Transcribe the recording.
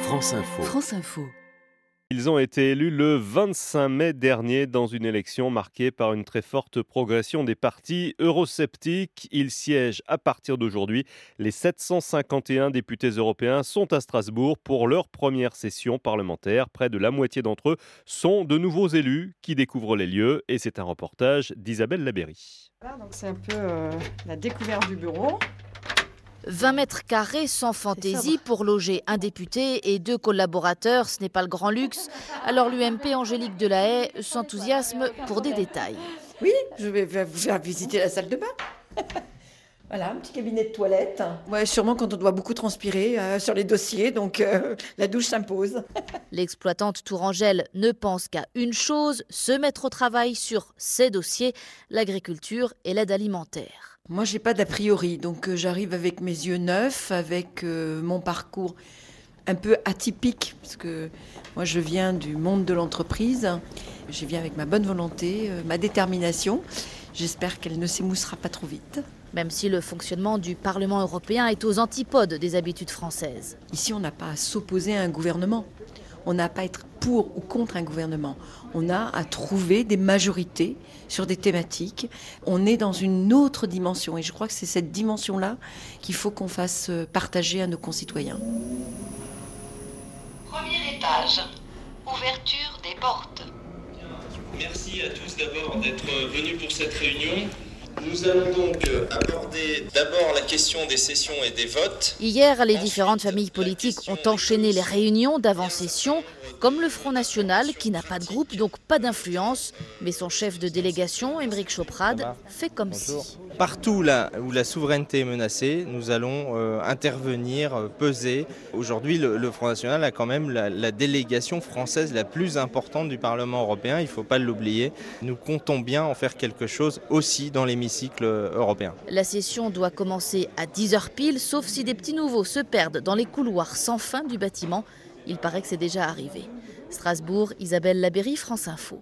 France Info. France Info. Ils ont été élus le 25 mai dernier dans une élection marquée par une très forte progression des partis eurosceptiques. Ils siègent à partir d'aujourd'hui. Les 751 députés européens sont à Strasbourg pour leur première session parlementaire. Près de la moitié d'entre eux sont de nouveaux élus qui découvrent les lieux. Et c'est un reportage d'Isabelle Labéry. Voilà, donc c'est un peu la découverte du bureau. 20 mètres carrés sans fantaisie pour loger un député et 2 collaborateurs, ce n'est pas le grand luxe. Alors l'UMP Angélique Delahaye s'enthousiasme pour des détails. Oui, je vais vous faire visiter la salle de bain. Voilà, un petit cabinet de toilette. Ouais, sûrement quand on doit beaucoup transpirer sur les dossiers, donc la douche s'impose. L'exploitante Tourangelle ne pense qu'à une chose, se mettre au travail sur ses dossiers, l'agriculture et l'aide alimentaire. Moi, j'ai pas d'a priori, donc j'arrive avec mes yeux neufs, avec mon parcours un peu atypique, parce que moi, je viens du monde de l'entreprise. Je viens avec ma bonne volonté, ma détermination. J'espère qu'elle ne s'émoussera pas trop vite. Même si le fonctionnement du Parlement européen est aux antipodes des habitudes françaises. Ici, on n'a pas à s'opposer à un gouvernement. On n'a pas à être pour ou contre un gouvernement. On a à trouver des majorités sur des thématiques. On est dans une autre dimension. Et je crois que c'est cette dimension-là qu'il faut qu'on fasse partager à nos concitoyens. Premier étage. Ouverture des portes. Merci à tous d'abord d'être venus pour cette réunion. Nous allons donc aborder d'abord la question des sessions et des votes. Hier, les différentes familles politiques ont enchaîné les réunions d'avant-session, comme le Front National, qui n'a pas de groupe, donc pas d'influence. Mais son chef de délégation, Aymeric Choprade, fait comme si. Partout là où la souveraineté est menacée, nous allons intervenir, peser. Aujourd'hui, le Front National a quand même la délégation française la plus importante du Parlement européen, il ne faut pas l'oublier. Nous comptons bien en faire quelque chose aussi dans l'hémicycle européen. La session doit commencer à 10h pile, sauf si des petits nouveaux se perdent dans les couloirs sans fin du bâtiment. Il paraît que c'est déjà arrivé. Strasbourg, Isabelle Labéry, France Info.